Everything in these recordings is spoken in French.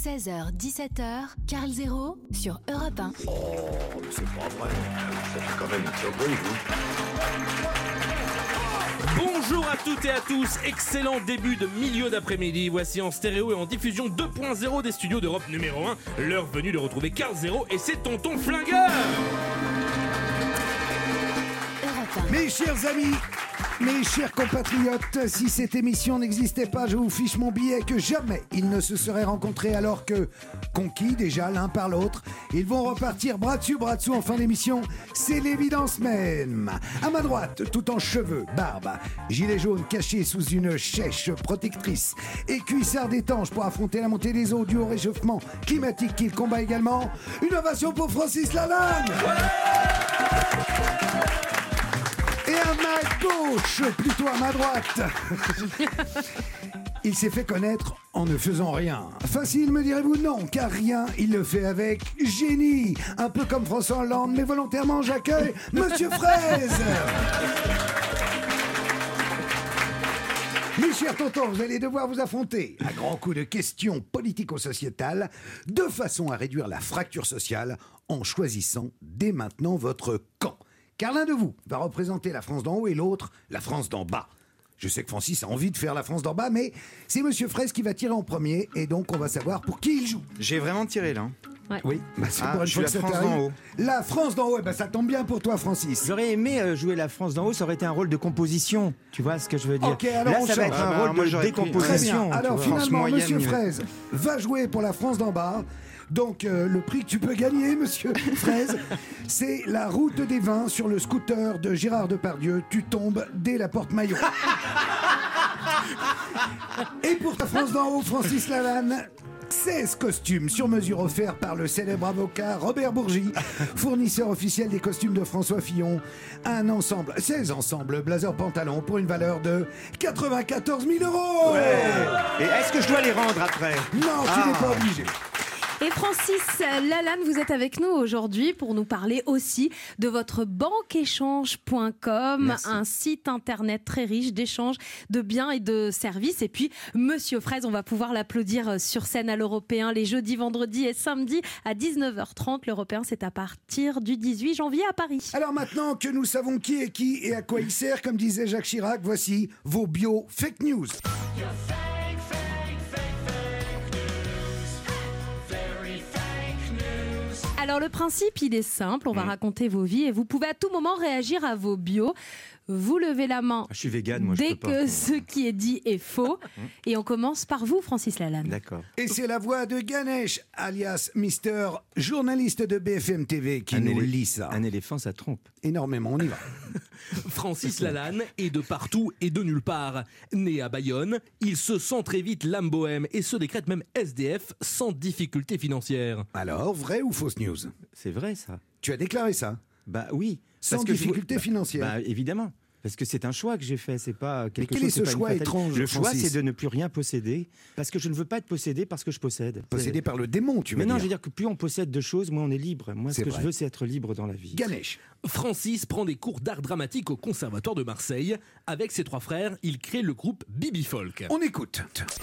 16h-17h, Carl Zéro sur Europe 1. Oh, c'est pas vrai. Ça fait quand même une surprise, Bonjour à toutes et à tous, excellent début de milieu d'après-midi. Voici en stéréo et en diffusion 2.0 des studios d'Europe numéro 1. L'heure venue de retrouver Carl Zéro et ses tontons flingueurs. Europe 1. Mes chers amis, mes chers compatriotes, si cette émission n'existait pas, je vous fiche mon billet que jamais ils ne se seraient rencontrés alors que, conquis déjà l'un par l'autre, ils vont repartir bras dessus en fin d'émission. C'est l'évidence même. À ma droite, tout en cheveux, barbe, gilet jaune caché sous une chèche protectrice et cuissard étanche pour affronter la montée des eaux due au réchauffement climatique qu'il combat également. Une ovation pour Francis Lalanne. Et à ma gauche, plutôt à ma droite, il s'est fait connaître en ne faisant rien. Facile, me direz-vous? Non, car rien, il le fait avec génie. Un peu comme François Hollande, mais volontairement, j'accueille Monsieur Fraise. Mes chers tontons, vous allez devoir vous affronter à grands coups de questions politico-sociétales de façon à réduire la fracture sociale en choisissant dès maintenant votre camp. Car l'un de vous va représenter la France d'en haut et l'autre la France d'en bas. Je sais que Francis a envie de faire la France d'en bas, mais c'est Monsieur Fraise qui va tirer en premier, et donc on va savoir pour qui il joue. J'ai vraiment tiré là. Ouais. Oui, c'est pour une je fois suis que la ça France t'arrive. d'en haut. La France d'en haut, ça tombe bien pour toi, Francis. J'aurais aimé jouer la France d'en haut, ça aurait été un rôle de composition. Tu vois ce que je veux dire? Ok, alors là, on ça va change. être un Ah, rôle de Très bien. décomposition. Alors tu vois. finalement, France Monsieur moyenne, Fraise va jouer pour la France d'en bas. Donc le prix que tu peux gagner, Monsieur Fraise, c'est la route des vins sur le scooter de Gérard Depardieu. Tu tombes dès la porte Maillot. Et pour ta France d'en haut, Francis Lalanne, 16 costumes sur mesure offerts par le célèbre avocat Robert Bourgi, fournisseur officiel des costumes de François Fillon. 16 ensembles blazer pantalon pour une valeur de 94 000 €. Ouais. Et est-ce que je dois les rendre après? Non, tu n'es pas obligé. Et Francis Lalanne, vous êtes avec nous aujourd'hui pour nous parler aussi de votre banqueéchange.com, Merci. un site internet très riche d'échanges de biens et de services. Et puis, Monsieur Fraise, on va pouvoir l'applaudir sur scène à l'Européen les jeudis, vendredis et samedis à 19h30. L'Européen, c'est à partir du 18 janvier à Paris. Alors maintenant que nous savons qui est qui et à quoi il sert, comme disait Jacques Chirac, voici vos bio fake news. Alors le principe, il est simple, on va raconter vos vies et vous pouvez à tout moment réagir à vos bios. Vous levez la main Je suis végane, moi, dès je peux que pas. ce qui est dit est faux. Et on commence par vous, Francis Lalanne. D'accord. Et c'est la voix de Ganesh, alias Mister, journaliste de BFM TV, qui nous lit ça. Un éléphant, ça trompe. Énormément, on y va. Francis Lalanne est de partout et de nulle part. Né à Bayonne, il se sent très vite l'âme bohème et se décrète même SDF sans difficulté financière. Alors, vrai ou fausse news? C'est vrai, ça. Tu as déclaré ça? Bah oui. Sans Parce que difficulté financière. Bah évidemment. Parce que c'est un choix que j'ai fait, c'est pas quelque quel chose. est ce c'est pas une choix fatalité. étrange, Le choix, Francis c'est de ne plus rien posséder, parce que je ne veux pas être possédé parce que je possède. Possédé par le démon, tu veux Mais non, dire. je veux dire que plus on possède de choses, moins on est libre. Moi, ce C'est que vrai. je veux, c'est être libre dans la vie. Ganesh. Francis prend des cours d'art dramatique au Conservatoire de Marseille. Avec ses trois frères, il crée le groupe Bibi Folk. On écoute.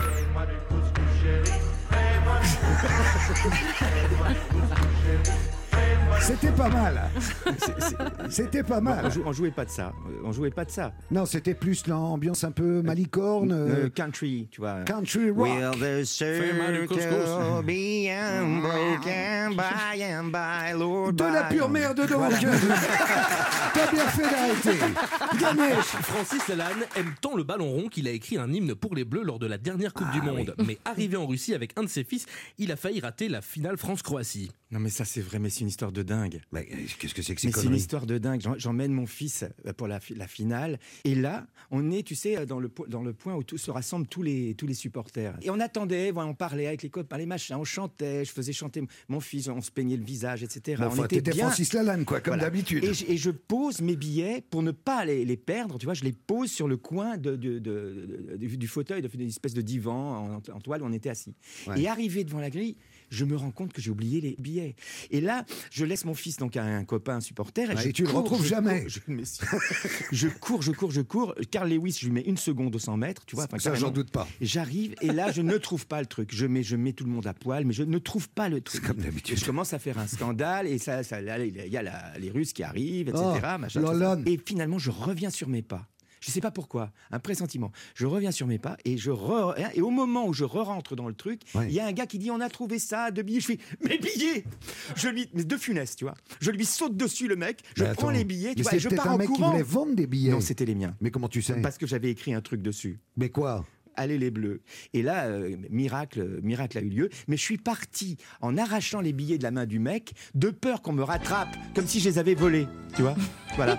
C'était pas mal. C'était pas mal. On jouait pas de ça. On jouait pas de ça. Non, c'était plus l'ambiance un peu malicorne. Country, tu vois. Country rock. Will the Fais-moi du couscous. circle be unbroken by and by, Lord De la by pure and- merde donc. T'as bien fait d'arrêter. Ganesh. Francis Lalanne aime tant le ballon rond qu'il a écrit un hymne pour les Bleus lors de la dernière Coupe du Monde. Mais arrivé en Russie avec un de ses fils, il a failli rater la finale France-Croatie. Non mais ça c'est vrai, mais c'est une histoire de dingue. Mais qu'est-ce que c'est que Mais ces c'est une conneries? histoire de dingue. J'emmène mon fils pour la finale. Et là, on est, tu sais, dans le point où se rassemblent tous les supporters. Et on attendait, voilà, on parlait avec les copains, les machins, on chantait, je faisais chanter mon fils, on se peignait le visage, etc. Bon, on enfin, était t'étais bien. Francis Lalanne, quoi, comme Voilà. d'habitude. Et je pose mes billets pour ne pas les perdre. Tu vois, je les pose sur le coin du fauteuil, d'une espèce de divan en toile où on était assis. Ouais. Et arrivé devant la grille, je me rends compte que j'ai oublié les billets. Et là, je laisse laisse mon fils donc à un copain supporter. Et tu le retrouves jamais. Je cours. Carl Lewis, je lui mets 1 seconde au 100 mètres. Tu vois, ça, j'en doute pas. J'arrive et là, je ne trouve pas le truc. Je mets tout le monde à poil, mais je ne trouve pas le truc. C'est comme d'habitude. Et je commence à faire un scandale et là, il y a les Russes qui arrivent, etc. Machin, tout ça. Et finalement, je reviens sur mes pas. Je ne sais pas pourquoi, un pressentiment. Je reviens sur mes pas et et au moment où je rentre dans le truc, il y a un gars qui dit on a trouvé ça, 2 billets. Je fais mes billets. Mais de Funès, tu vois. Je lui saute dessus le mec, prends les billets, tu vois, et je pars en courant. C'est un mec qui voulait vendre des billets. Non, c'était les miens. Mais comment tu sais? Parce que j'avais écrit un truc dessus. Mais quoi? Allez les Bleus. Et là, miracle a eu lieu. Mais je suis parti en arrachant les billets de la main du mec, de peur qu'on me rattrape, comme si je les avais volés. Tu vois? Voilà.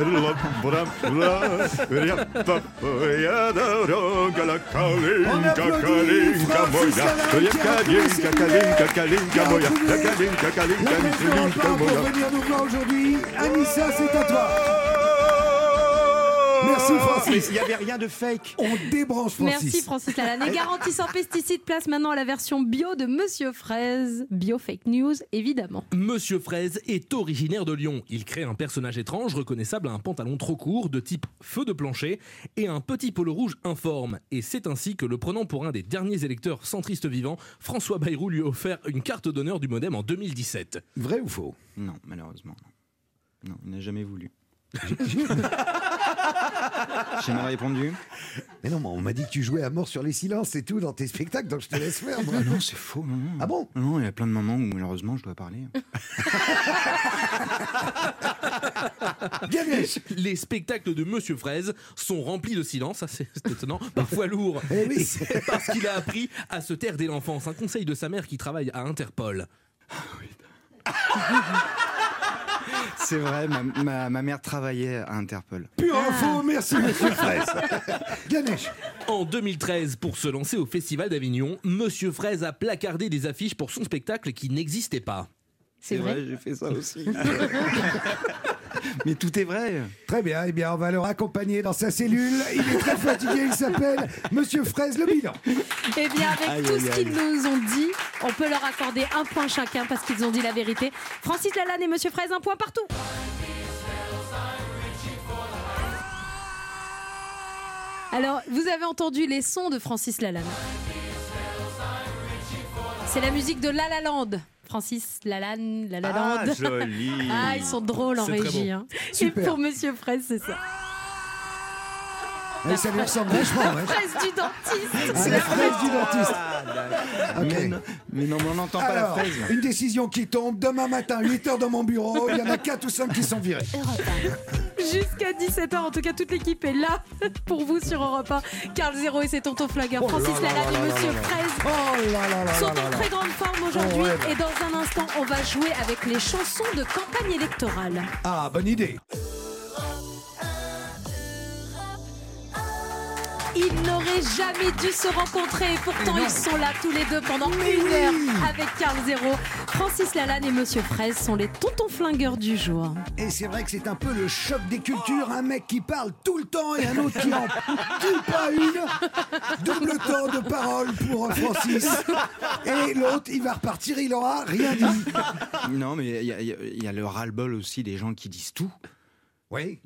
Aujourd'hui, Anissa, c'est à toi. Merci Francis. Il n'y avait rien de fake. On débranche Francis. Merci Francis Lalanne. Et garantie sans pesticides, place maintenant à la version bio de Monsieur Fraise. Bio fake news, évidemment. Monsieur Fraise est originaire de Lyon. Il crée un personnage étrange reconnaissable à un pantalon trop court de type feu de plancher et un petit polo rouge informe. Et c'est ainsi que, le prenant pour un des derniers électeurs centristes vivants, François Bayrou lui a offert une carte d'honneur du Modem en 2017. Vrai ou faux? Non, malheureusement. Non, il n'a jamais voulu. J'ai mal répondu. Mais non, on m'a dit que tu jouais à mort sur les silences et tout dans tes spectacles, donc je te laisse faire. Moi. Non, c'est faux. Non. Ah bon? Non, il y a plein de moments où malheureusement je dois parler. Les spectacles de Monsieur Fraise sont remplis de silence, c'est étonnant, parfois lourd. Eh oui. C'est parce qu'il a appris à se taire dès l'enfance. Un conseil de sa mère qui travaille à Interpol. C'est vrai, ma mère travaillait à Interpol. Pure info, merci Monsieur Fraise. Ganesh. En 2013, pour se lancer au Festival d'Avignon, Monsieur Fraise a placardé des affiches pour son spectacle qui n'existait pas. C'est vrai, j'ai fait ça aussi. Mais tout est vrai. Très bien, eh bien on va le raccompagner dans sa cellule. Il est très fatigué, il s'appelle Monsieur Fraise, le bilan. Eh bien, avec tout ce qu'ils nous ont dit, on peut leur accorder 1 point chacun parce qu'ils ont dit la vérité. Francis Lalanne et Monsieur Fraise, 1 point partout. Alors, vous avez entendu les sons de Francis Lalanne. C'est la musique de La La Land. Francis Lalanne, La La Land. Ah, joli. Ah, ils sont drôles en C'est très régie. bon. Hein. Et Super. pour Monsieur Fraise, c'est ça. Ça lui ressemble vachement. Ouais. Fraise du dentiste. C'est la fraise du dentiste. Ok. Mais non, on n'entend pas la Alors, fraise. une décision qui tombe demain matin, 8h dans mon bureau. Il y en a 4 ou 5 qui sont virés. Europe Jusqu'à 17h, en tout cas, toute l'équipe est là pour vous sur Europe 1. Carl Zéro et ses tontons flingueurs, Francis Lalanne et Monsieur Fraise Oh là là là sont là en là. très grande forme aujourd'hui. Oh, ouais. Et dans un instant, on va jouer avec les chansons de campagne électorale. Ah, bonne idée. Ils n'auraient jamais dû se rencontrer et pourtant ils sont là tous les deux pendant 1 heure avec Carl Zéro. Francis Lalanne et Monsieur Fraise sont les tontons flingueurs du jour. Et c'est vrai que c'est un peu le choc des cultures. Un mec qui parle tout le temps et un autre qui en dit pas une. Double temps de parole pour Francis. Et l'autre, il va repartir, il aura rien dit. Non, mais il y a le ras-le-bol aussi des gens qui disent tout. Oui.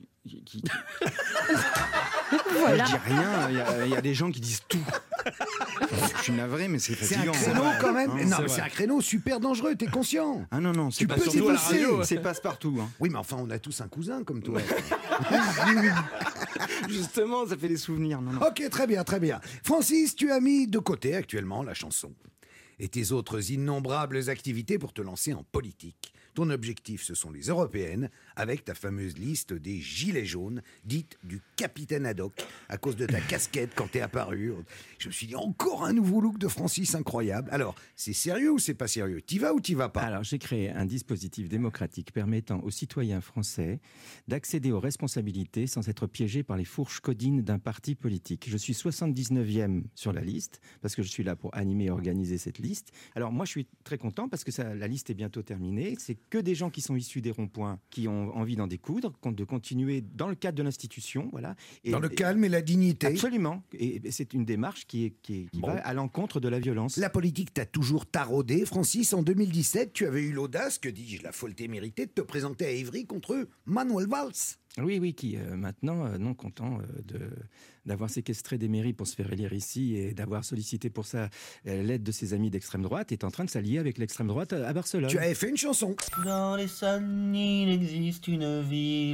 Voilà. Je dis rien, il y a des gens qui disent tout. Je suis navré, mais c'est C'est un fatigant. créneau quand même. Hein, Non, c'est mais vrai. c'est un créneau super dangereux, t'es conscient. Ah non, c'est Tu pas peux surtout à la t'y radio, passer. C'est passe-partout. Hein. Oui, mais enfin, on a tous un cousin comme toi. Justement, ça fait des souvenirs. Non. Ok, très bien, très bien. Francis, tu as mis de côté actuellement la chanson et tes autres innombrables activités pour te lancer en politique. Ton objectif, ce sont les européennes, avec ta fameuse liste des gilets jaunes, dite du capitaine Haddock, à cause de ta casquette quand t'es apparu. Je me suis dit, encore un nouveau look de Francis incroyable. Alors, c'est sérieux ou c'est pas sérieux? T'y vas ou t'y vas pas? Alors, j'ai créé un dispositif démocratique permettant aux citoyens français d'accéder aux responsabilités sans être piégés par les fourches codines d'un parti politique. Je suis 79e sur la liste, parce que je suis là pour animer et organiser cette liste. Alors, moi, je suis très content parce que la liste est bientôt terminée. C'est que des gens qui sont issus des ronds-points, qui ont envie d'en découdre, de continuer dans le cadre de l'institution, voilà. Dans le calme et la dignité. Absolument. Et c'est une démarche qui va à l'encontre de la violence. La politique t'a toujours taraudé, Francis. En 2017, tu avais eu l'audace, que dis-je, la faculté méritée, de te présenter à Évry contre Manuel Valls. Oui, qui maintenant, non content d'avoir séquestré des mairies pour se faire élire ici et d'avoir sollicité pour ça l'aide de ses amis d'extrême droite, est en train de s'allier avec l'extrême droite à Barcelone. Tu avais fait une chanson. Dans l'Essonne, il existe une ville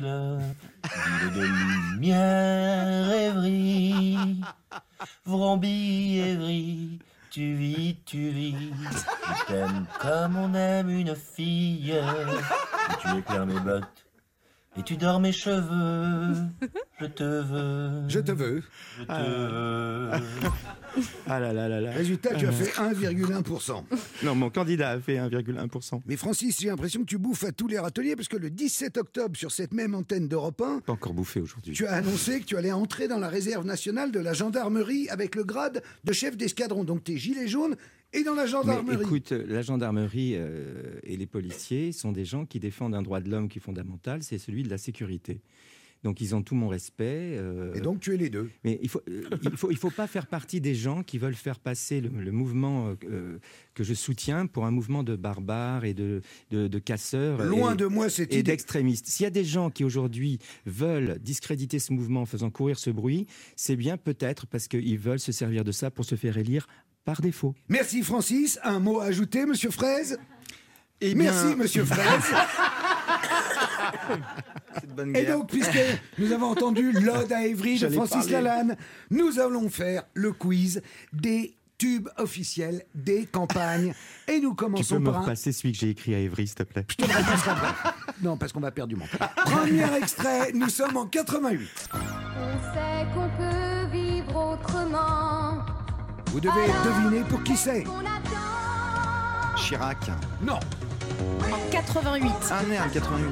de lumière, Évry, Vromby, Évry. Tu vis, je t'aime comme on aime une fille, et tu éclaires mes bottes. Et tu dors mes cheveux, je te veux. Je te veux. Je te veux. Ah là là là là. Résultat, tu as fait 1,1%. Non, mon candidat a fait 1,1%. Mais Francis, j'ai l'impression que tu bouffes à tous les râteliers, parce que le 17 octobre, sur cette même antenne d'Europe 1, Pas encore bouffé aujourd'hui. tu as annoncé que tu allais entrer dans la réserve nationale de la gendarmerie avec le grade de chef d'escadron. Donc t'es gilet jaune et dans la gendarmerie. Mais écoute, la gendarmerie et les policiers sont des gens qui défendent un droit de l'homme qui est fondamental, c'est celui de la sécurité. Donc ils ont tout mon respect. Et donc tu es les deux. Mais il faut pas faire partie des gens qui veulent faire passer le mouvement que je soutiens pour un mouvement de barbares et de casseurs. Loin de moi cette et idée. d'extrémistes. S'il y a des gens qui aujourd'hui veulent discréditer ce mouvement en faisant courir ce bruit, c'est bien peut-être parce qu'ils veulent se servir de ça pour se faire élire par défaut. Merci Francis. Un mot à ajouter, Monsieur Fraise? Eh bien, Merci Monsieur Fraise. c'est de bonne Et guerre. donc, puisque nous avons entendu l'Ode à Évry de J'allais Francis parler. Lalanne, nous allons faire le quiz des tubes officiels des campagnes. Et nous Tu commençons peux me par un... repasser celui que j'ai écrit à Évry, s'il te plaît? Je te le repasserai après. Non, parce qu'on va perdre du monde. Premier extrait, nous sommes en 88. On sait qu'on peut vivre autrement. Vous devez deviner pour qui c'est. On attend. Chirac. Non. En 88. Ah merde, 88.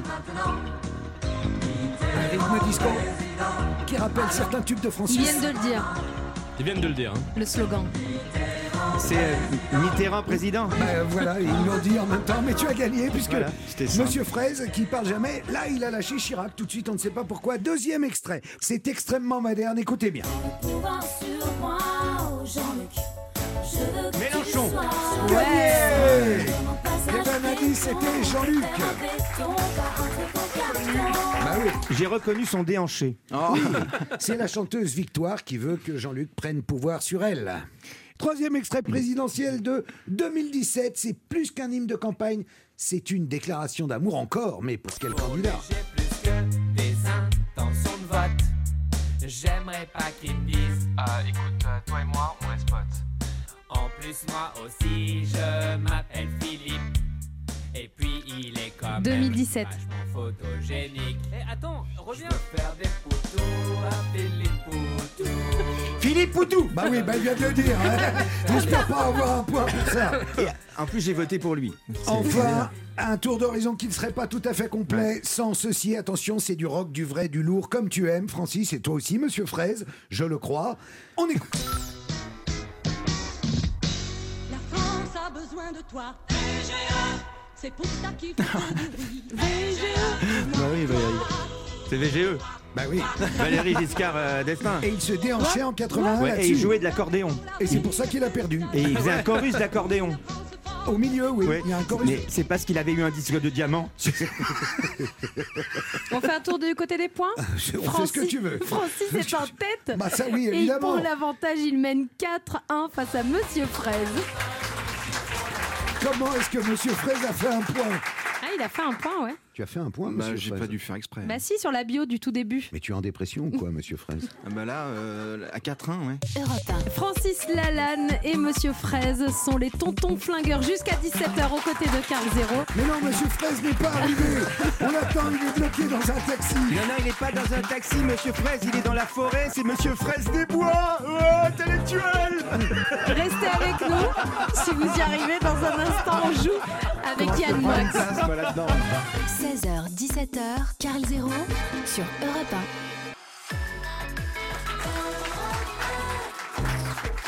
Un rythme disco qui rappelle certains tubes de Francis. Ils viennent de le dire, Ils viennent de le dire. Hein. le slogan. C'est Mitterrand président. Voilà, ils l'ont dit en même temps, mais tu as gagné puisque Voilà, c'était simple. Monsieur Fraise, qui parle jamais, là il a lâché Chirac tout de suite, on ne sait pas pourquoi. Deuxième extrait, c'est extrêmement moderne, écoutez bien. Mélenchon. Gagné. Il y avait un indice, c'était Jean-Luc. Bah oui, J'ai reconnu son déhanché. c'est la chanteuse Victoire qui veut que Jean-Luc prenne pouvoir sur elle. Troisième extrait présidentiel de 2017, c'est plus qu'un hymne de campagne, c'est une déclaration d'amour encore, mais pour quel candidat? J'ai plus que des intentions de vote. J'aimerais pas qu'ils me disent écoute, toi et moi, on reste potes. en plus moi aussi je m'appelle Philippe. Et puis il est quand même 2017. vachement photogénique. Eh attends, reviens. Je veux faire des photos à Philippe Poutou. Philippe Poutou. Bah oui, bah il vient de le dire. Hein. J'espère pas avoir un point pour ça. Et en plus, j'ai voté pour lui. Enfin, un tour d'horizon qui ne serait pas tout à fait complet sans ceci. Attention, c'est du rock, du vrai, du lourd, comme tu aimes, Francis, et toi aussi, Monsieur Fraise, je le crois. On écoute. La France a besoin de toi. VGE, c'est pour ça qu'il faut du bruit. VGE, Bah oui, Valérie. C'est VGE. Bah oui. Valérie Giscard d'Estaing. Et il se déhanchait en 81 Ouais, et il là-dessus. jouait de l'accordéon. Et c'est pour ça qu'il a perdu. Et il faisait un chorus d'accordéon. Au milieu, oui, Ouais. il y a un chorus. Mais c'est parce qu'il avait eu un disque de diamant. On fait un tour du côté des points. On fait ce que tu veux. Francis est en tête. Bah ça oui, Et évidemment. pour l'avantage, il mène 4-1 face à Monsieur Fraise. Comment est-ce que Monsieur Fraise a fait un point? Ah, il a fait un point, ouais. Tu as fait un point, Bah, Monsieur j'ai Fraise. pas dû faire exprès. Bah si, sur la bio du tout début. Mais tu es en dépression ou quoi, Monsieur Fraise? Ah bah là, à 4-1, ouais. Europe Francis Lalanne et Monsieur Fraise sont les tontons flingueurs jusqu'à 17h aux côtés de Carl Zéro. Mais non, Monsieur Fraise n'est pas arrivé. On l'attend, il est bloqué dans un taxi. Non, il n'est pas dans un taxi, Monsieur Fraise, il est dans la forêt, c'est Monsieur Fraise des Bois, intellectuel. Restez avec nous. Si vous y arrivez, dans un instant, on joue avec Yann Moix. 16h, 17h, Carl Zéro sur Europe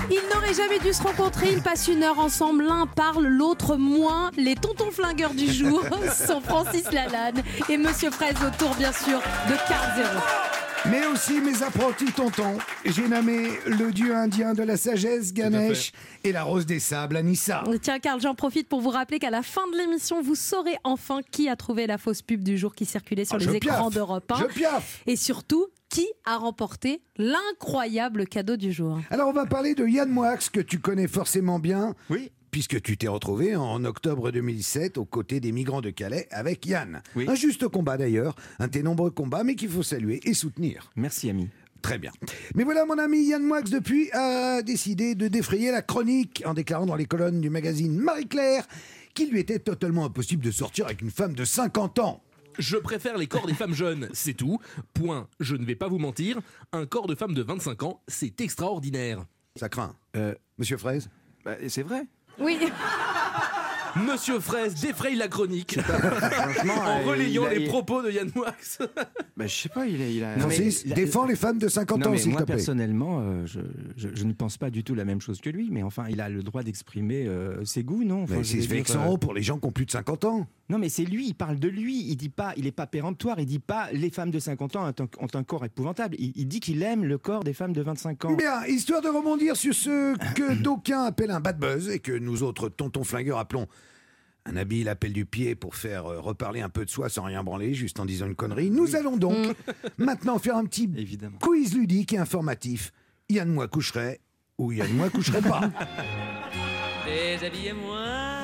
Ils n'auraient jamais dû se rencontrer, ils passent une heure ensemble, l'un parle, l'autre moins. Les tontons flingueurs du jour sont Francis Lalanne et Monsieur Fraise autour bien sûr de Carl Zéro. Mais aussi mes apprentis tontons. J'ai nommé le dieu indien de la sagesse, Ganesh, et la rose des sables, Anissa. Tiens Carl, j'en profite pour vous rappeler qu'à la fin de l'émission, vous saurez enfin qui a trouvé la fausse pub du jour qui circulait sur les écrans d'Europe 1. Je piaffe. Et surtout, qui a remporté l'incroyable cadeau du jour. Alors on va parler de Yann Moix, que tu connais forcément bien. Oui. Puisque tu t'es retrouvé en octobre 2007 aux côtés des migrants de Calais avec Yann. Oui. Un juste combat d'ailleurs, un de tes nombreux combats, mais qu'il faut saluer et soutenir. Merci, ami. Très bien. Mais voilà, mon ami Yann Moix, depuis, a décidé de défrayer la chronique en déclarant dans les colonnes du magazine Marie-Claire qu'il lui était totalement impossible de sortir avec une femme de 50 ans. Je préfère les corps des femmes jeunes, c'est tout. Point. Je ne vais pas vous mentir, un corps de femme de 25 ans, c'est extraordinaire. Ça craint. Monsieur Fraise ? C'est vrai. Oui. Monsieur Fraise défraye la chronique en relayant les propos de Yann Moix. Je sais pas, il a... Francis, défends les femmes de 50 ans, s'il te moi, plaît. personnellement, je ne pense pas du tout la même chose que lui, mais enfin, il a le droit d'exprimer ses goûts, non enfin, Mais c'est vexant pour les gens qui ont plus de 50 ans. Non, mais c'est lui, il parle de lui, il dit pas, il est pas péremptoire, il dit pas les femmes de 50 ans ont un corps épouvantable, il dit qu'il aime le corps des femmes de 25 ans. Bien, histoire de rebondir sur ce que d'aucuns appellent un bad buzz et que nous autres tontons flingueurs appelons un habile appel du pied pour faire reparler un peu de soi sans rien branler, juste en disant une connerie. Nous allons donc maintenant faire un petit quiz ludique et informatif. Yann Moix coucherait ou Yann Moix coucherait pas. Déshabillez-moi.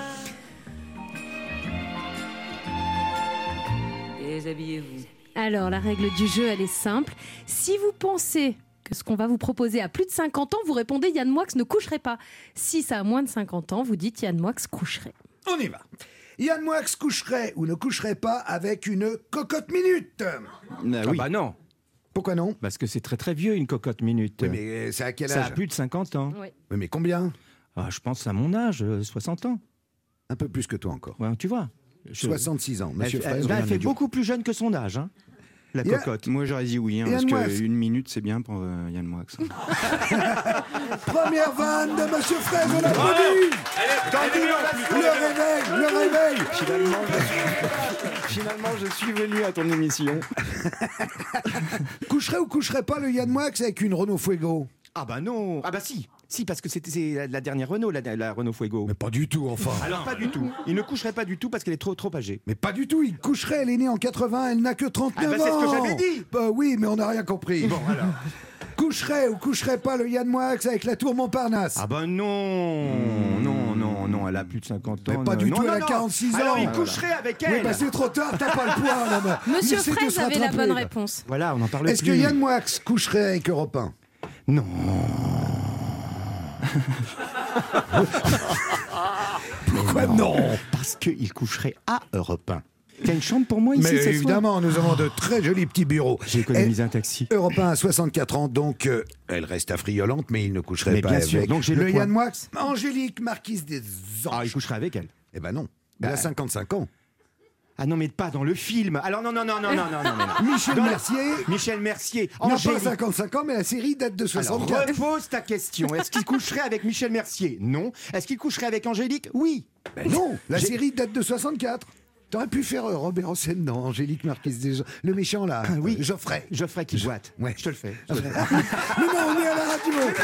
Déshabillez-vous. Alors, la règle du jeu, elle est simple. Si vous pensez que ce qu'on va vous proposer a plus de 50 ans, vous répondez Yann Moix ne coucherait pas. Si ça a moins de 50 ans, vous dites Yann Moix coucherait. On y va. Yann Moix coucherait ou ne coucherait pas avec une cocotte minute. Oui. Bah non. Pourquoi non ? Parce que c'est très très vieux une cocotte minute. Oui, mais c'est à quel âge ? Ça a plus de 50 ans. Oui. Oui, mais combien ? Je pense à mon âge, 60 ans. Un peu plus que toi encore. Ouais, tu vois. 66 ans, monsieur Fraise. Elle fait beaucoup plus jeune que son âge, hein, la cocotte. Moi j'aurais dit oui, parce qu'une minute c'est bien pour Yann Moix. Première vanne de monsieur Fraise, on applaudit. Le réveil. Finalement, je suis venu à ton émission. Coucherait ou coucherait pas le Yann Moix avec une Renault Fuego ? Ah bah non. Ah bah si. Si, parce que c'est la dernière Renault, la Renault Fuego. Mais pas du tout, enfin. Alors pas du tout. Il ne coucherait pas du tout parce qu'elle est trop âgée. Mais pas du tout, il coucherait, elle est née en 80, elle n'a que 39 ans. C'est ce que j'avais dit. Bah oui, mais on n'a rien compris. Bon, alors. Coucherait ou coucherait pas le Yann Moix avec la tour Montparnasse ? Ah bah non. Non, elle a plus de 50 ans. Mais pas du tout, elle a 46 ans. Alors il coucherait avec elle. Oui, bah c'est trop tard, t'as pas le point. Monsieur Fraise avait la bonne réponse. Voilà, on en parle plus. Est-ce que Yann Moix coucherait avec Europe 1 ? Non. Pourquoi non ? Parce qu'il coucherait à Europe 1. T'as une chambre pour moi ici Mais ce soir ? évidemment, nous avons de très jolis petits bureaux. J'ai économisé un taxi. Europe 1 a 64 ans, donc elle reste affriolante, mais il ne coucherait pas bien avec sûr, donc j'ai le le point. Yann Moix. Angélique, marquise des Anges. Ah, il coucherait avec elle. Eh ben non, elle a 55 ans. Ah non, mais pas dans le film. Alors non. Michel Mercier. N'a pas Angélique. 55 ans, mais la série date de 64. Alors, repose ta question. Est-ce qu'il coucherait avec Michel Mercier ? Non. Est-ce qu'il coucherait avec Angélique ? Oui. Ben non, la série date de 64. T'aurais pu faire Robert Hossein dans Angélique Marquise des Anges. Le méchant là, oui. Geoffrey Qui boite. Ouais. Je te le fais. Mais non, on est à la radio.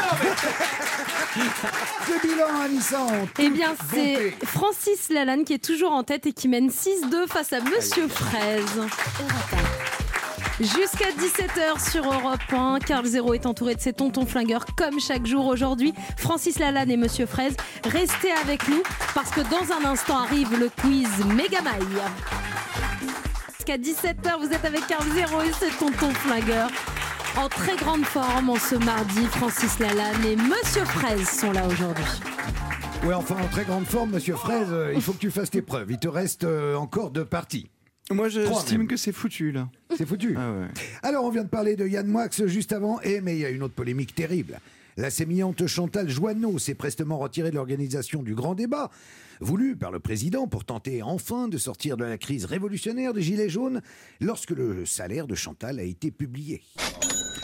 Le bilan, Anissa. Eh bien, c'est Francis Lalanne qui est toujours en tête et qui mène 6-2 face à Monsieur Fraise. Jusqu'à 17h sur Europe 1, Carl Zéro est entouré de ses tontons flingueurs comme chaque jour aujourd'hui. Francis Lalanne et Monsieur Fraise, restez avec nous parce que dans un instant arrive le quiz Megamaille. Jusqu'à 17h, vous êtes avec Carl Zéro et ses tontons flingueurs. En très grande forme en ce mardi, Francis Lalanne et Monsieur Fraise sont là aujourd'hui. Ouais, enfin, en très grande forme, Monsieur Fraise, il faut que tu fasses tes preuves. Il te reste encore 2 parties. Moi, j'estime que c'est foutu, là. C'est foutu. Ah ouais. Alors, on vient de parler de Yann Moix juste avant, mais il y a une autre polémique terrible. La sémillante Chantal Joanneau s'est prestement retirée de l'organisation du grand débat, voulu par le président pour tenter enfin de sortir de la crise révolutionnaire des Gilets jaunes, lorsque le salaire de Chantal a été publié.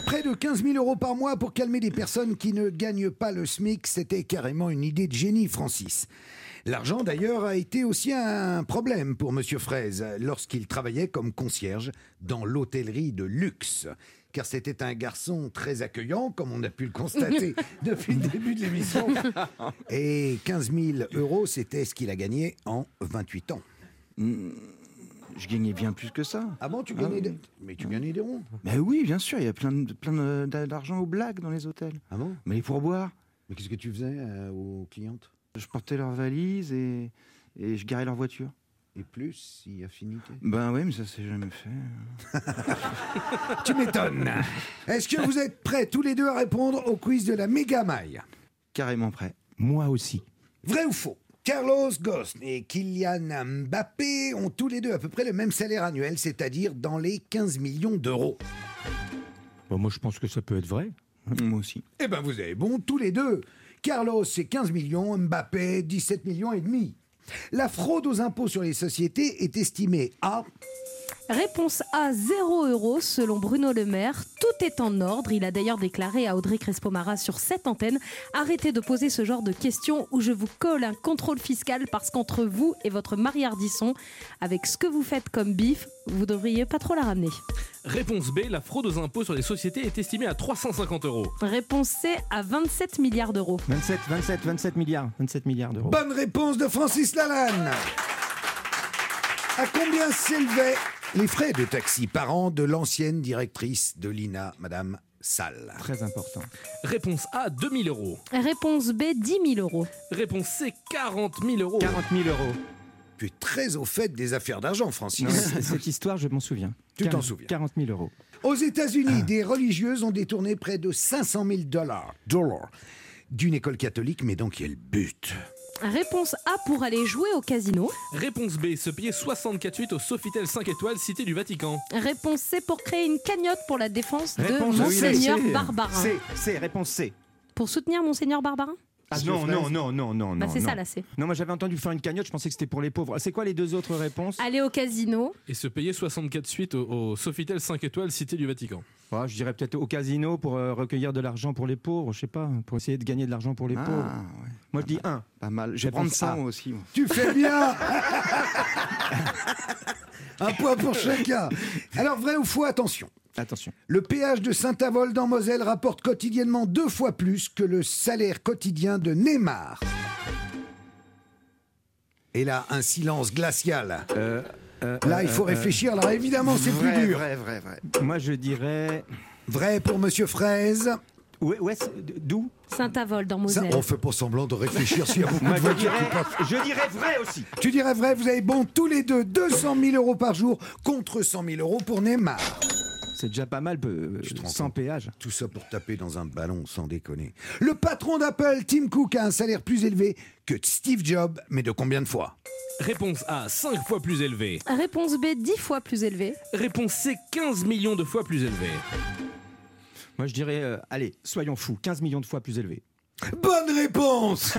Près de 15 000 euros par mois pour calmer des personnes qui ne gagnent pas le SMIC, c'était carrément une idée de génie, Francis. L'argent, d'ailleurs, a été aussi un problème pour Monsieur Fraise lorsqu'il travaillait comme concierge dans l'hôtellerie de luxe. Car c'était un garçon très accueillant, comme on a pu le constater depuis le début de l'émission. Et 15 000 euros, c'était ce qu'il a gagné en 28 ans. Je gagnais bien plus que ça. Ah bon, tu gagnais Mais tu gagnais des ronds. Mais oui, bien sûr, il y a plein d'argent aux blagues dans les hôtels. Ah bon? Mais les pourboires. Mais qu'est-ce que tu faisais aux clientes? Je portais leurs valises et je garais leur voiture. Et plus, si affinité? Ben oui, mais ça s'est jamais fait. Tu m'étonnes. Est-ce que vous êtes prêts tous les deux à répondre au quiz de la méga maille? Carrément prêt. Moi aussi. Vrai ou faux? Carlos Ghosn et Kylian Mbappé ont tous les deux à peu près le même salaire annuel, c'est-à-dire dans les 15 millions d'euros. Bon, moi, je pense que ça peut être vrai. Moi aussi. Eh ben, vous avez bon tous les deux. Carlos, c'est 15 millions, Mbappé, 17 millions et demi. La fraude aux impôts sur les sociétés est estimée à... Réponse A, 0 € selon Bruno Le Maire. Tout est en ordre. Il a d'ailleurs déclaré à Audrey Crespo-Mara sur cette antenne: arrêtez de poser ce genre de questions où je vous colle un contrôle fiscal parce qu'entre vous et votre Marie Ardisson, avec ce que vous faites comme bif, vous devriez pas trop la ramener. Réponse B, la fraude aux impôts sur les sociétés est estimée à 350 €. Réponse C, à 27 milliards d'euros. 27 milliards d'euros. Bonne réponse de Francis Lalanne. À combien s'élevaient les frais de taxi par an de l'ancienne directrice de l'INA, Madame Salle? Très important. Réponse A, 2 000 €. Réponse B, 10 000 €. Réponse C, 40 000 €. 40 000 €. Tu es très au fait des affaires d'argent, Francis. Non, cette histoire, je m'en souviens. Tu t'en souviens. 40 000 €. Aux États-Unis, des religieuses ont détourné près de 500 000 $ d'une école catholique, mais dans quel but? Réponse A, pour aller jouer au casino. Réponse B, se payer 64 au Sofitel 5 étoiles, cité du Vatican. Réponse C, pour créer une cagnotte pour la défense Réponse de Monseigneur Barbarin. C, réponse C. Pour soutenir Monseigneur Barbarin? Ah non. Bah c'est ça là, c'est. Non, moi j'avais entendu faire une cagnotte, je pensais que c'était pour les pauvres. C'est quoi les deux autres réponses? Aller au casino. Et se payer 64 suites au Sofitel 5 étoiles, cité du Vatican. Je dirais peut-être au casino pour recueillir de l'argent pour les pauvres, je sais pas, pour essayer de gagner de l'argent pour les pauvres. Ouais. Moi je dis 1. Pas mal. Je vais prendre ça moi aussi. Moi. Tu fais bien. Un point pour chacun. Alors, vrai ou faux, attention. Attention. Le péage de Saint-Avold dans Moselle rapporte quotidiennement 2 fois plus que le salaire quotidien de Neymar. Et là, un silence glacial. Là, il faut réfléchir. Alors, évidemment, c'est plus dur. Vrai. Moi je dirais... Vrai pour Monsieur Fraise. D'où? Saint-Avold dans Ça, Moselle. on fait pas semblant de réfléchir s'il y a beaucoup Moi de voitures qui passent. je dirais vrai aussi. Tu dirais vrai, vous avez bon tous les deux 200 000 € par jour contre 100 000 € pour Neymar. C'est déjà pas mal, sans péage. Tout ça pour taper dans un ballon, sans déconner. Le patron d'Apple, Tim Cook, a un salaire plus élevé que Steve Jobs, mais de combien de fois? Réponse A, 5 fois plus élevé. Réponse B, 10 fois plus élevé. Réponse C, 15 millions de fois plus élevé. Moi je dirais, allez, soyons fous, 15 millions de fois plus élevé. Bonne réponse.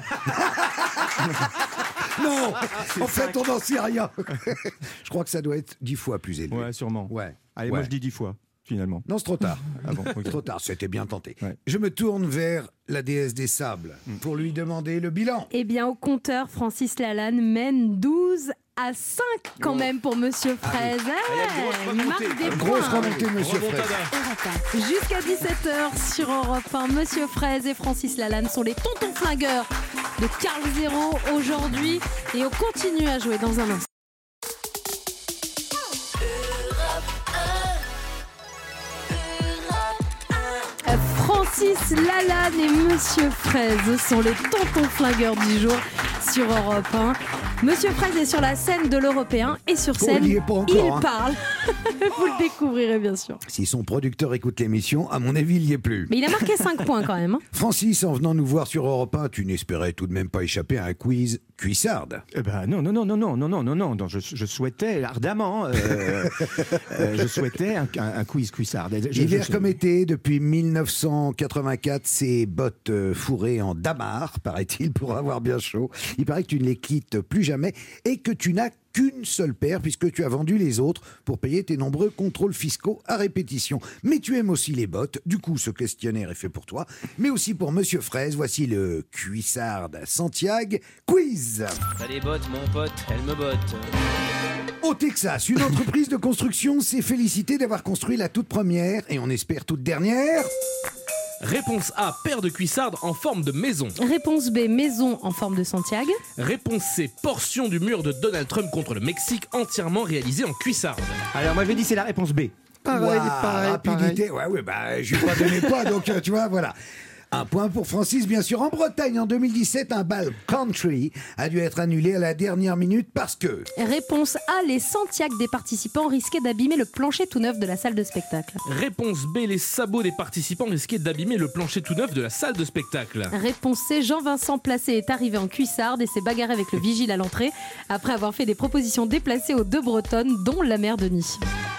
Non, en fait, on n'en sait rien. Je crois que ça doit être 10 fois plus élevé. Ouais, sûrement. Ouais. Allez, moi je dis 10 fois, finalement. Non, c'est trop tard. Ah bon, ok. Trop tard, c'était bien tenté. Ouais. Je me tourne vers la déesse des sables pour lui demander le bilan. Eh bien, au compteur, Francis Lalanne mène 12 à 5 quand même pour Monsieur Fraise. Il marque des Grosse points. remontée, Monsieur Fraise. Jusqu'à 17h sur Europe 1, Monsieur Fraise et Francis Lalanne sont les tontons flingueurs de Carl Zéro aujourd'hui. Et on continue à jouer dans un instant. Francis Lalanne et Monsieur Fraise sont les tontons flingueurs du jour sur Europe 1. Monsieur Fraise est sur la scène de l'Européen et sur scène, il y est pas encore, il parle. Vous le découvrirez bien sûr. Si son producteur écoute l'émission, à mon avis, il n'y est plus. Mais il a marqué 5 points quand même. Francis, en venant nous voir sur Europe 1, tu n'espérais tout de même pas échapper à un quiz cuissarde. Eh ben non, je souhaitais ardemment, je souhaitais un quiz cuissard. Hiver comme été, depuis 1984, ces bottes fourrées en damar, paraît-il, pour avoir bien chaud. Il paraît que tu ne les quittes plus jamais et que tu n'as qu'une seule paire puisque tu as vendu les autres pour payer tes nombreux contrôles fiscaux à répétition. Mais tu aimes aussi les bottes, du coup ce questionnaire est fait pour toi, mais aussi pour Monsieur Fraise. Voici le Cuissard Santiago Quiz. T'as des bottes, mon pote, elles me bottent. Au Texas, une entreprise de construction s'est félicitée d'avoir construit la toute première, et on espère toute dernière... Réponse A, paire de cuissardes en forme de maison. Réponse B, maison en forme de Santiago. Réponse C, portion du mur de Donald Trump contre le Mexique entièrement réalisée en cuissarde. Alors moi je dis c'est la réponse B. Pareil, rapidité. Ouais, je ne lui ai pas donné pas, donc tu vois, voilà. Un point pour Francis, bien sûr. En Bretagne, en 2017, un bal country a dû être annulé à la dernière minute parce que... Réponse A, les Santiago des participants risquaient d'abîmer le plancher tout neuf de la salle de spectacle. Réponse B, les sabots des participants risquaient d'abîmer le plancher tout neuf de la salle de spectacle. Réponse C, Jean-Vincent Placé est arrivé en cuissarde et s'est bagarré avec le vigile à l'entrée après avoir fait des propositions déplacées aux deux Bretonnes, dont la mère Denis.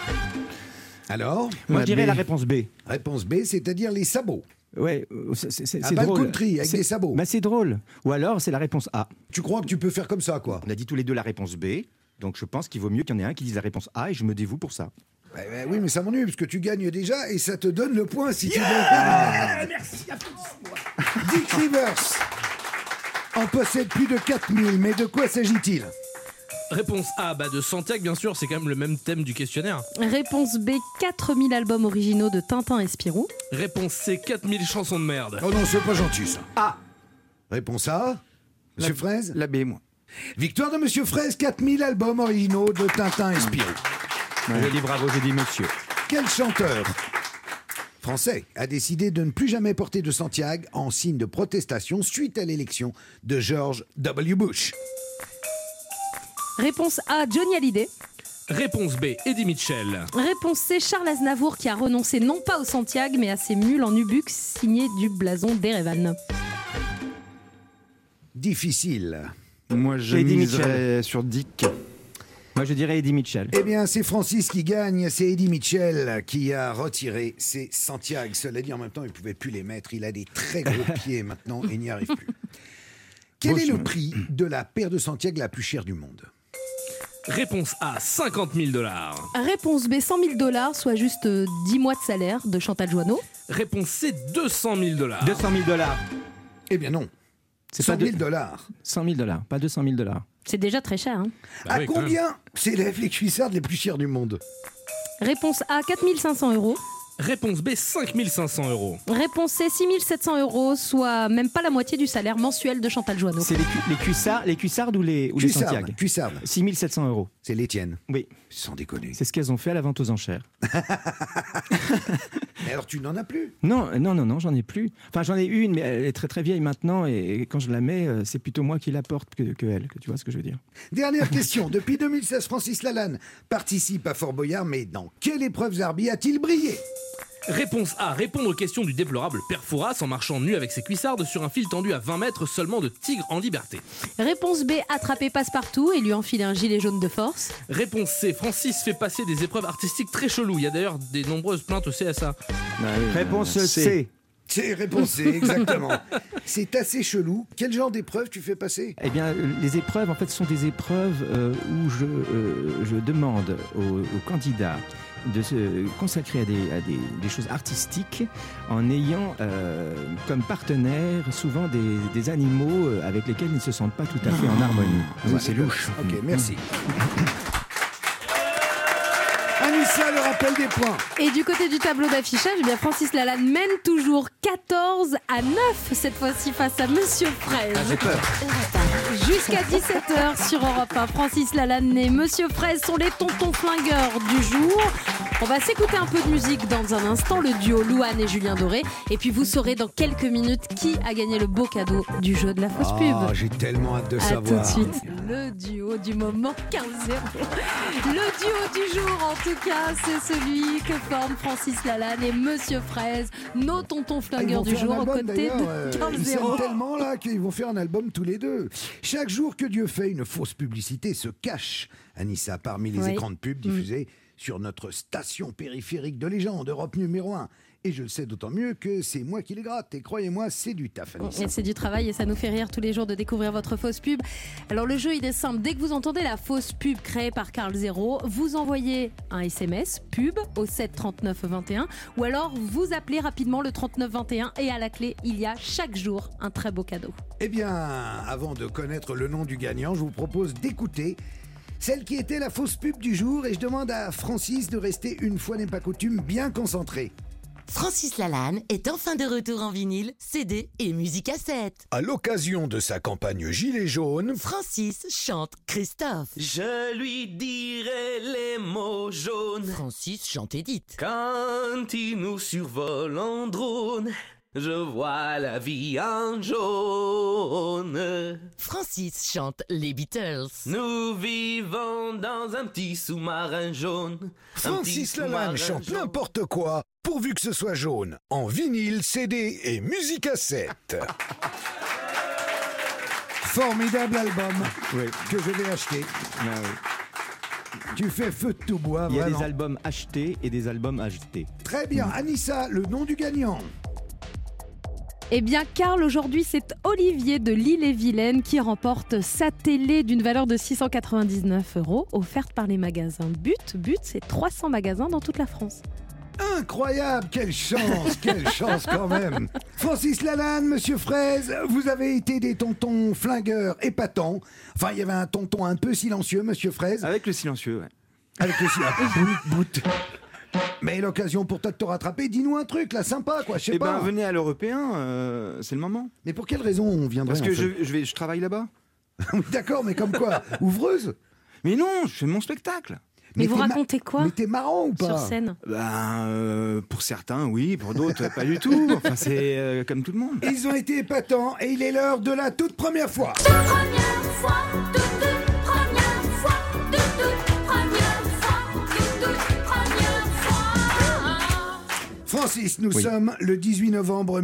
Alors Moi je dirais la réponse B. Réponse B, c'est-à-dire les sabots. Ouais, c'est un bal drôle. country avec des sabots. Bah c'est drôle. Ou alors c'est la réponse A. Tu crois que tu peux faire comme ça, quoi? On a dit tous les deux la réponse B, donc je pense qu'il vaut mieux qu'il y en ait un qui dise la réponse A et je me dévoue pour ça. Oui, mais ça m'ennuie parce que tu gagnes déjà et ça te donne le point si tu veux. Merci, applaudissements. Dick Rivers en possède plus de 4000, mais de quoi s'agit-il? Réponse A, de Santiago, bien sûr, c'est quand même le même thème du questionnaire. Réponse B, 4000 albums originaux de Tintin et Spirou. Réponse C, 4000 chansons de merde. Oh non, c'est pas gentil ça. A. Réponse A, Monsieur Fraise? La B, moi. Victoire de Monsieur Fraise, 4000 albums originaux de Tintin et Spirou. J'ai dit bravo, j'ai dit monsieur. Quel chanteur français a décidé de ne plus jamais porter de Santiago en signe de protestation suite à l'élection de George W. Bush? Réponse A, Johnny Hallyday. Réponse B, Eddie Mitchell. Réponse C, Charles Aznavour qui a renoncé non pas au Santiago mais à ses mules en Ubux signées du blason d'Erevan. Difficile. Moi, je Eddie miserais sur Dick. Moi je dirais Eddie Mitchell. Eh bien, c'est Francis qui gagne, c'est Eddie Mitchell qui a retiré ses Santiago. Cela dit, en même temps, il ne pouvait plus les mettre. Il a des très gros pieds maintenant et n'y arrive plus. Quel est le prix de la paire de Santiago la plus chère du monde? Réponse A, 50 000 $. Réponse B, 100 000 $, soit juste 10 mois de salaire de Chantal Joanneau. Réponse C, 200 000 $. 200 000 $. Eh bien non. C'est 100 000 $. 100 000 $, pas 200 000 $. C'est déjà très cher. À combien s'élèvent les cuissardes les plus chères du monde? Réponse A, 4 500 €. Réponse B, 5 500 €. Réponse C, 6 700 €, soit même pas la moitié du salaire mensuel de Chantal Joanneau. C'est les cuissardes ou les Santiago? Cuissardes. 6 700 €. C'est les tiennes. Oui. Sans déconner. C'est ce qu'elles ont fait à la vente aux enchères. Mais alors tu n'en as plus? Non, j'en ai plus. Enfin, j'en ai une, mais elle est très très vieille maintenant, et quand je la mets, c'est plutôt moi qui la porte que elle. Tu vois ce que je veux dire? Dernière question. Depuis 2016, Francis Lalanne participe à Fort Boyard, mais dans quelle épreuve Zarbi a-t-il brillé? Réponse A, répondre aux questions du déplorable Père Fouras en marchant nu avec ses cuissardes sur un fil tendu à 20 mètres seulement de tigre en liberté. Réponse B, attraper Passepartout et lui enfiler un gilet jaune de force. Réponse C, Francis fait passer des épreuves artistiques très cheloues. Il y a d'ailleurs des nombreuses plaintes au CSA. Réponse C. C'est réponse C, exactement. C'est assez chelou. Quel genre d'épreuve tu fais passer? Eh bien, les épreuves, en fait, sont des épreuves où je demande aux candidats de se consacrer à des choses artistiques en ayant comme partenaire souvent des animaux avec lesquels ils ne se sentent pas tout à fait en harmonie. Oui, c'est louche. Ok, merci. Anissa, le rappel des points. Et du côté du tableau d'affichage, eh bien Francis Lalanne mène toujours 14 à 9 cette fois-ci face à Monsieur Fraise. J'ai peur. Jusqu'à 17h sur Europe 1, Francis Lalanne et Monsieur Fraise sont les tontons flingueurs du jour. On va s'écouter un peu de musique dans un instant, le duo Louane et Julien Doré. Et puis vous saurez dans quelques minutes qui a gagné le beau cadeau du jeu de la fausse pub. J'ai tellement hâte de à savoir. tout de suite. Le duo du moment 15-0. Le duo du jour, en tout cas, c'est celui que forment Francis Lalanne et Monsieur Fraise, nos tontons flingueurs du jour, aux côtés de 15-0. Ils s'aiment tellement là qu'ils vont faire un album tous les deux. Chaque jour que Dieu fait, une fausse publicité se cache, Anissa, parmi les écrans de pub diffusés sur notre station périphérique de légende, Europe numéro 1. Et je le sais d'autant mieux que c'est moi qui les gratte. Et croyez-moi, c'est du taf, Anissa. Et c'est du travail et ça nous fait rire tous les jours de découvrir votre fausse pub. Alors le jeu il est simple, dès que vous entendez la fausse pub créée par Karl Zéro, vous envoyez un SMS pub au 7 39 21 ou alors vous appelez rapidement le 39 21 et à la clé il y a chaque jour un très beau cadeau. Eh bien, avant de connaître le nom du gagnant, je vous propose d'écouter celle qui était la fausse pub du jour et je demande à Francis de rester une fois n'est pas coutume bien concentré. Francis Lalanne est enfin de retour en vinyle, CD et musicassette. À l'occasion de sa campagne Gilets jaunes, Francis chante Christophe. Je lui dirai les mots jaunes. Francis chante Edith. Quand il nous survole en drone, je vois la vie en jaune. Francis chante les Beatles. Nous vivons dans un petit sous-marin jaune. Francis Lalanne chante n'importe quoi, pourvu que ce soit jaune, en vinyle, CD et musicassette. Formidable album que je vais acheter. Tu fais feu de tout bois. Il y a vraiment. des albums achetés et des albums achetés. Très bien. Anissa, le nom du gagnant. Eh bien, Karl, aujourd'hui, c'est Olivier de l'Île-et-Vilaine qui remporte sa télé d'une valeur de 699 €, offerte par les magasins But. But, c'est 300 magasins dans toute la France. Incroyable, quelle chance quand même. Francis Lalanne, Monsieur Fraise, vous avez été des tontons flingueurs épatants. Enfin, il y avait un tonton un peu silencieux, Monsieur Fraise. Avec le silencieux, ouais. Avec le silencieux. Bout. Mais l'occasion pour toi de te rattraper, dis-nous un truc là, sympa quoi, je sais pas. Eh ben, venez à l'Européen, c'est le moment. Mais pour quelle raison on viendrait? Parce que je travaille là-bas. D'accord, mais comme quoi? Ouvreuse? Mais non, je fais mon spectacle. Mais vous racontez quoi? Mais t'es marrant ou pas? Sur scène? Pour certains, oui, pour d'autres, pas du tout. Enfin, c'est comme tout le monde. Ils ont été épatants et il est l'heure de la toute première fois. Toute première fois, toute première fois, toute première fois, toute première fois. Francis, nous sommes le 18 novembre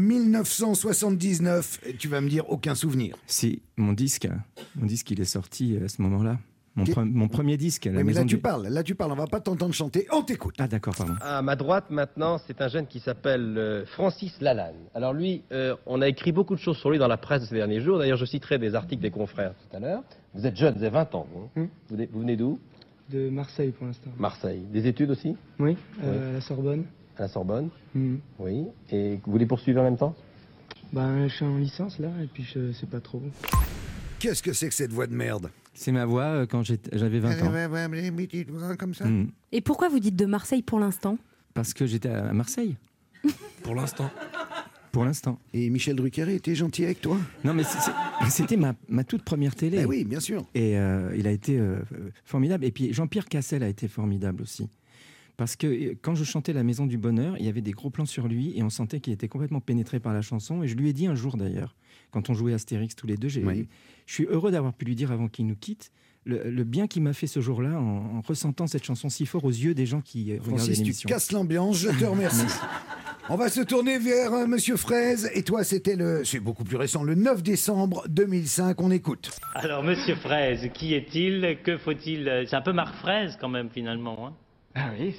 1979. Et tu vas me dire aucun souvenir. Si, mon disque, il est sorti à ce moment-là. Mon premier disque. Mais là, tu parles, on va pas t'entendre chanter. On t'écoute. Ah, d'accord, pardon. À ma droite, maintenant, c'est un jeune qui s'appelle Francis Lalanne. Alors lui, on a écrit beaucoup de choses sur lui dans la presse de ces derniers jours. D'ailleurs, je citerai des articles des confrères tout à l'heure. Vous êtes jeune, vous avez 20 ans. Vous venez d'où? De Marseille, pour l'instant. Marseille. Des études aussi? Oui, à la Sorbonne. À la Sorbonne? Oui. Et vous les poursuivez en même temps? Ben, je suis en licence, là, et puis je sais pas trop. Qu'est-ce que c'est que cette voix de merde? C'est ma voix quand j'avais 20 ans. Comme ça. Et pourquoi vous dites de Marseille pour l'instant? Parce que j'étais à Marseille. Pour l'instant. Pour l'instant. Et Michel Drucker était gentil avec toi? Non, mais c'était ma toute première télé. Eh oui, bien sûr. Et il a été formidable. Et puis Jean-Pierre Cassel a été formidable aussi. Parce que quand je chantais La Maison du Bonheur, il y avait des gros plans sur lui et on sentait qu'il était complètement pénétré par la chanson. Et je lui ai dit un jour d'ailleurs, quand on jouait Astérix tous les deux, je suis heureux d'avoir pu lui dire avant qu'il nous quitte le bien qu'il m'a fait ce jour-là en ressentant cette chanson si fort aux yeux des gens qui regardaient Francis, l'émission. tu casses l'ambiance, je te remercie. On va se tourner vers Monsieur Fraise. Et toi, c'est beaucoup plus récent, le 9 décembre 2005. On écoute. Alors, Monsieur Fraise, qui est-il? Que faut-il? C'est un peu Marc Fraise quand même, finalement. Hein. Ah oui,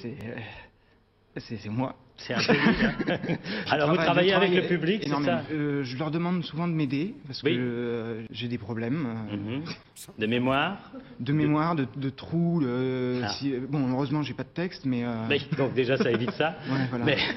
c'est moi. C'est un peu lui, hein. Alors, vous travaillez avec le public, c'est ça? Je leur demande souvent de m'aider, parce que j'ai des problèmes. De mémoire? De mémoire, de trous. Bon, heureusement, j'ai pas de texte, mais... Oui, donc déjà, ça évite ça. Ouais, voilà. Mais...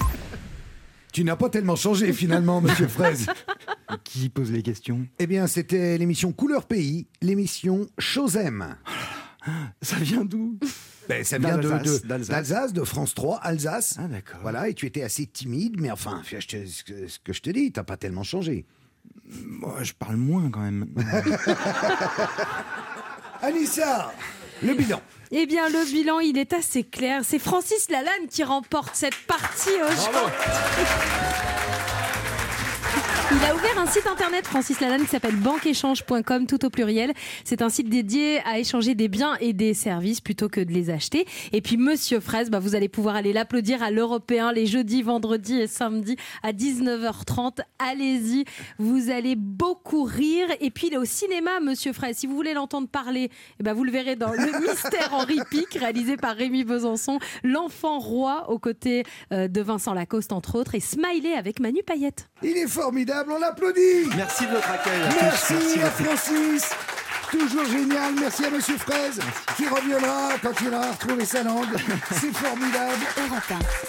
Tu n'as pas tellement changé, finalement, Monsieur Fraise. Qui pose les questions? Eh bien, c'était l'émission Couleur Pays, l'émission Chosem. Ça vient d'où? Ça vient d'Alsace, de France 3, Alsace. Ah, d'accord. Voilà, et tu étais assez timide, mais enfin, ce que je te dis, t'as pas tellement changé. Moi, je parle moins quand même. Anissa, le bilan. Eh bien, le bilan, il est assez clair. C'est Francis Lalanne qui remporte cette partie aujourd'hui. Il a ouvert un site internet, Francis Lalanne, qui s'appelle banqueéchange.com, tout au pluriel. C'est un site dédié à échanger des biens et des services plutôt que de les acheter. Et puis Monsieur Fraise, vous allez pouvoir aller l'applaudir à l'Européen les jeudis, vendredis et samedis à 19h30. Allez-y, vous allez beaucoup rire. Et puis il est au cinéma, Monsieur Fraise. Si vous voulez l'entendre parler, vous le verrez dans Le Mystère Henri Pic, réalisé par Rémi Besançon. L'enfant roi aux côtés de Vincent Lacoste, entre autres, et Smiley avec Manu Payette. Il est formidable, on l'applaudit. Merci de votre accueil. Merci à Francis. Toujours génial. Merci à Monsieur Fraise qui reviendra quand il aura retrouvé sa langue. C'est formidable. Europe 1.